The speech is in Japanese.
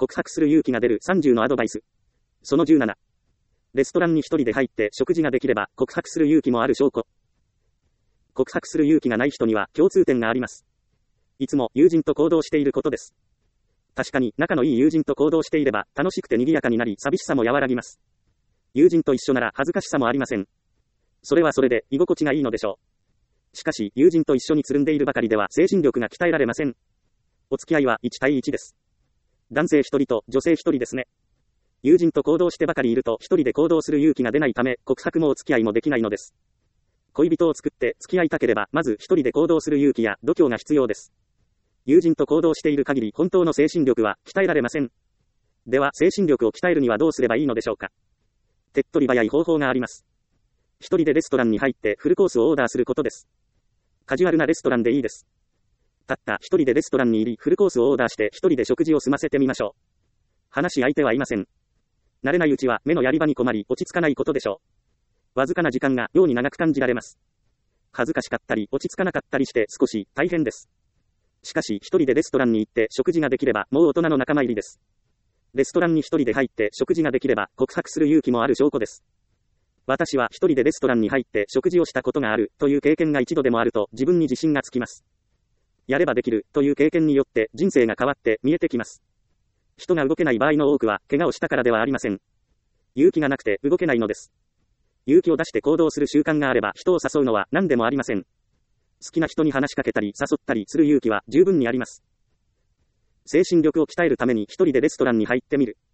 告白する勇気が出る30のアドバイス。その17。レストランに一人で入って食事ができれば告白する勇気もある証拠。告白する勇気がない人には共通点があります。いつも友人と行動していることです。確かに仲のいい友人と行動していれば楽しくて賑やかになり寂しさも和らぎます。友人と一緒なら恥ずかしさもありません。それはそれで居心地がいいのでしょう。しかし友人と一緒につるんでいるばかりでは精神力が鍛えられません。お付き合いは1対1です。男性1人と女性1人ですね。友人と行動してばかりいると一人で行動する勇気が出ないため告白もお付き合いもできないのです。恋人を作って付き合いたければまず一人で行動する勇気や度胸が必要です。友人と行動している限り本当の精神力は鍛えられません。では精神力を鍛えるにはどうすればいいのでしょうか。手っ取り早い方法があります。一人でレストランに入ってフルコースをオーダーすることです。カジュアルなレストランでいいです。たった一人でレストランに入りフルコースをオーダーして一人で食事を済ませてみましょう。話し相手はいません。慣れないうちは目のやり場に困り落ち着かないことでしょう。わずかな時間が妙に長く感じられます。恥ずかしかったり落ち着かなかったりして少し大変です。しかし一人でレストランに行って食事ができればもう大人の仲間入りです。レストランに一人で入って食事ができれば告白する勇気もある証拠です。私は一人でレストランに入って食事をしたことがあるという経験が一度でもあると自分に自信がつきます。やればできるという経験によって人生が変わって見えてきます。人が動けない場合の多くは怪我をしたからではありません。勇気がなくて動けないのです。勇気を出して行動する習慣があれば人を誘うのは何でもありません。好きな人に話しかけたり誘ったりする勇気は十分にあります。精神力を鍛えるために一人でレストランに入ってみる。